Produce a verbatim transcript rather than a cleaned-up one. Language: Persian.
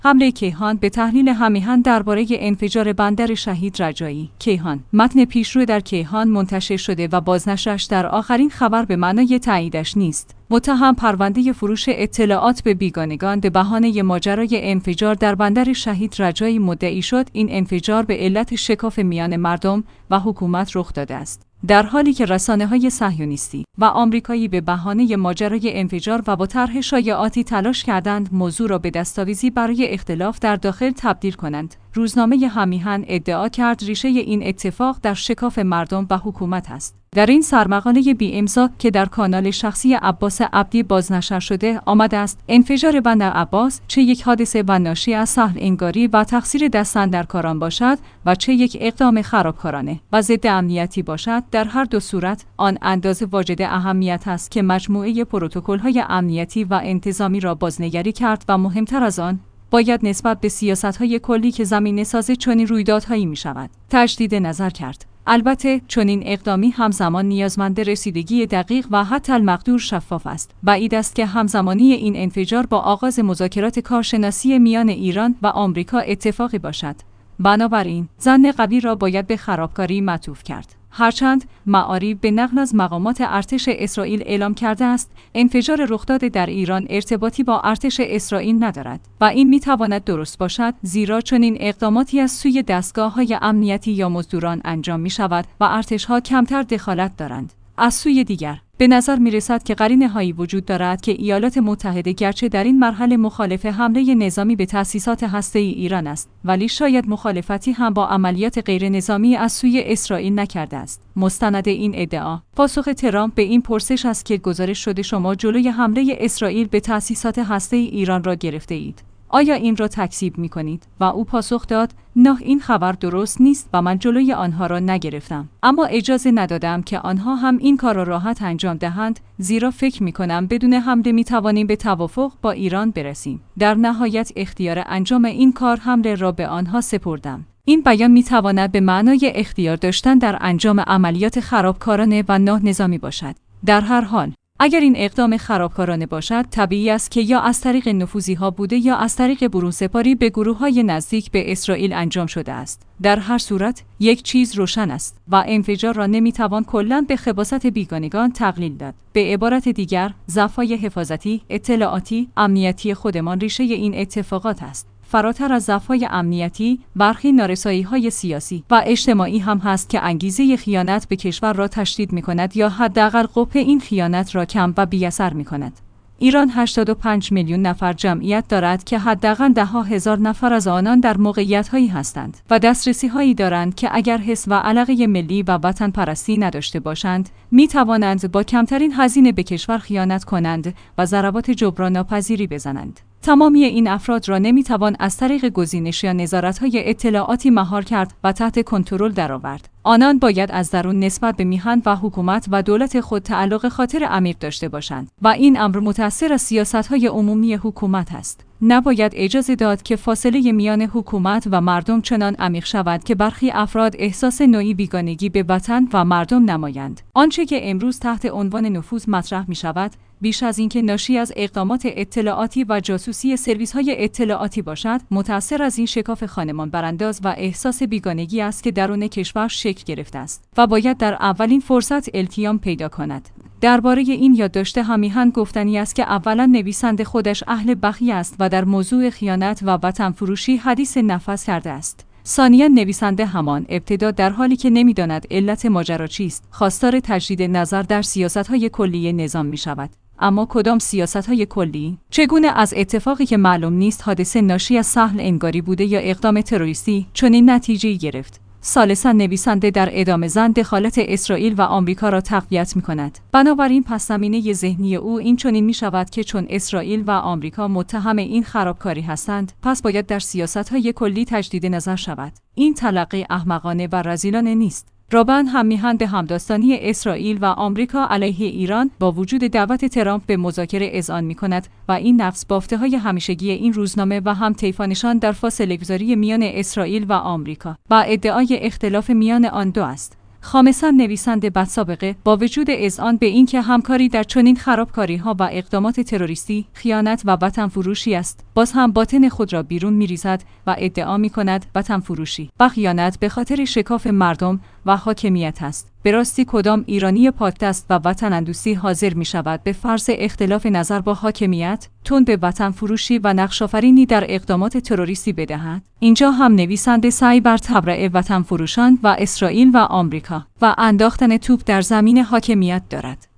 حمله کیهان به تحلیل همیهن درباره انفجار بندر شهید رجایی. کیهان. متن پیشرو در کیهان منتشر شده و بازنشرش در آخرین خبر به معنای تاییدش نیست. متهم پرونده فروش اطلاعات به بیگانگان به بهانه ماجرای انفجار در بندر شهید رجایی مدعی شد. این انفجار به علت شکاف میان مردم و حکومت رخ داده است، در حالی که رسانه‌های صهیونیستی و آمریکایی به بهانه ماجرای انفجار و با طرح شایعاتی تلاش کردند موضوع را به دستاویزی برای اختلاف در داخل تبدیل کنند. روزنامه همیهن ادعا کرد ریشه این اتفاق در شکاف مردم و حکومت است. در این سرمقاله بی امضا که در کانال شخصی عباس عبدی بازنشر شده آمده است انفجار بندر عباس چه یک حادثه و ناشی از سهل انگاری و تقصیر دستاندرکاران باشد و چه یک اقدام خرابکارانه و ضد امنیتی باشد، در هر دو صورت آن اندازه واجد اهمیت است که مجموعه پروتکل‌های امنیتی و انتظامی را بازنگری کرد و مهمتر از آن باید نسبت به سیاست‌های کلی که زمینه‌ساز چنین رویدادهایی می‌شود تجدید نظر کرد. البته چنین اقدامی همزمان نیازمند رسیدگی دقیق و حتی المقدور شفاف است. بعید است که همزمانی این انفجار با آغاز مذاکرات کارشناسی میان ایران و آمریکا اتفاقی باشد. بنابراین ظن قوی را باید به خرابکاری معطوف کرد. هرچند معارف به نقل از مقامات ارتش اسرائیل اعلام کرده است انفجار رخ داده در ایران ارتباطی با ارتش اسرائیل ندارد و این میتواند درست باشد، زیرا چنین اقداماتی از سوی دستگاه‌های امنیتی یا مزدوران انجام می‌شود و ارتش‌ها کمتر دخالت دارند. از سوی دیگر به نظر می‌رسد که قرینه‌هایی وجود دارد که ایالات متحده گرچه در این مرحله مخالف حمله نظامی به تأسیسات هسته‌ای ایران است، ولی شاید مخالفتی هم با عملیات غیر نظامی از سوی اسرائیل نکرده است. مستند این ادعا پاسخ ترامپ به این پرسش است که گزارش شده شما جلوی حمله اسرائیل به تأسیسات هسته‌ای ایران را گرفته اید. آیا این را تکذیب می کنید؟ و او پاسخ داد نه، این خبر درست نیست و من جلوی آنها را نگرفتم، اما اجازه ندادم که آنها هم این کار را راحت انجام دهند، زیرا فکر می کنم بدون حمله می توانیم به توافق با ایران برسیم. در نهایت اختیار انجام این کار حمله را به آنها سپردم. این بیان می تواند به معنای اختیار داشتن در انجام عملیات خرابکارانه و نانظامی باشد. در هر حال اگر این اقدام خرابکارانه باشد، طبیعی است که یا از طریق نفوذی‌ها بوده یا از طریق برون‌سپاری به گروه‌های نزدیک به اسرائیل انجام شده است. در هر صورت یک چیز روشن است و انفجار را نمی‌توان کلاً به خباثت بیگانگان تقلیل داد. به عبارت دیگر، ضعف‌های حفاظتی، اطلاعاتی، امنیتی خودمان ریشه این اتفاقات است. فراتر از ضعف‌های امنیتی، برخی نارسایی‌های سیاسی و اجتماعی هم هست که انگیزه خیانت به کشور را تشدید می‌کند یا حداقل قبح این خیانت را کم و بی‌اثر می‌کند. ایران هشتاد و پنج میلیون نفر جمعیت دارد که حداقل ده‌ها هزار نفر از آنان در موقعیت‌هایی هستند و دسترسی‌هایی دارند که اگر حس و علاقه ملی و وطن پرستی نداشته باشند، می‌توانند با کمترین هزینه به کشور خیانت کنند و ضربات جبران ناپذیری بزنند. تمامی این افراد را نمیتوان از طریق گزینش یا نظارت‌های اطلاعاتی مهار کرد و تحت کنترل درآورد. آنان باید از درون نسبت به میهن و حکومت و دولت خود تعلق خاطر عمیق داشته باشند و این امر متأثر از سیاست‌های عمومی حکومت است. نباید اجازه داد که فاصله میان حکومت و مردم چنان عمیق شود که برخی افراد احساس نوعی بیگانگی به وطن و مردم نمایند. آنچه که امروز تحت عنوان نفوذ مطرح می شود، بیش از اینکه ناشی از اقدامات اطلاعاتی و جاسوسی سرویس‌های اطلاعاتی باشد، متأثر از این شکاف خانمان برانداز و احساس بیگانگی است که درون کشور شکل گرفته است و باید در اولین فرصت التیام پیدا کند. درباره این یادداشت همیهن گفتنی است که اولا نویسنده خودش اهل بخیه است و در موضوع خیانت و وطن فروشی حدیث نفس کرده است. ثانیاً نویسنده همان ابتدا در حالی که نمی‌داند علت ماجرا چیست، خواستار تجدید نظر در سیاست‌های کلی نظام می‌شود. اما کدام سیاست‌های کلی؟ چگونه از اتفاقی که معلوم نیست حادثه ناشی از سهل انگاری بوده یا اقدام تروریستی چنین نتیجه‌ای گرفت؟ ثالثاً نویسنده در ادامه زن دخالت اسرائیل و آمریکا را تقویت می‌کند. بنابراین پس زمینه ذهنی او این چنین می‌شود که چون اسرائیل و آمریکا متهم این خرابکاری هستند، پس باید در سیاست‌های کلی تجدید نظر شود. این تلقی احمقانه و رذیلانه نیست. رابن هم میهن به همداستانی اسرائیل و آمریکا علیه ایران با وجود دعوت ترامپ به مذاکره اذعان می‌کند و این نقص بافته‌های همیشگی این روزنامه و هم طیفانشان در فاصله‌گذاری میان اسرائیل و آمریکا و ادعای اختلاف میان آن دو است. خامساً نویسنده بدسابقه با وجود اذعان به اینکه همکاری در چنین خرابکاری‌ها و اقدامات تروریستی خیانت و وطن فروشی است، باز هم باطن خود را بیرون می‌ریزد و ادعا می‌کند وطن فروشی و خیانت به خاطر شکاف مردم و حاکمیت است. به راستی کدام ایرانی پاکدست و وطن اندوسی حاضر می شود به فرض اختلاف نظر با حاکمیت تون به وطن فروشی و نقش‌آفرینی در اقدامات تروریستی بدهد؟ اینجا هم نویسنده سعی بر تبرئه وطن فروشان و اسرائیل و آمریکا و انداختن توپ در زمین حاکمیت دارد.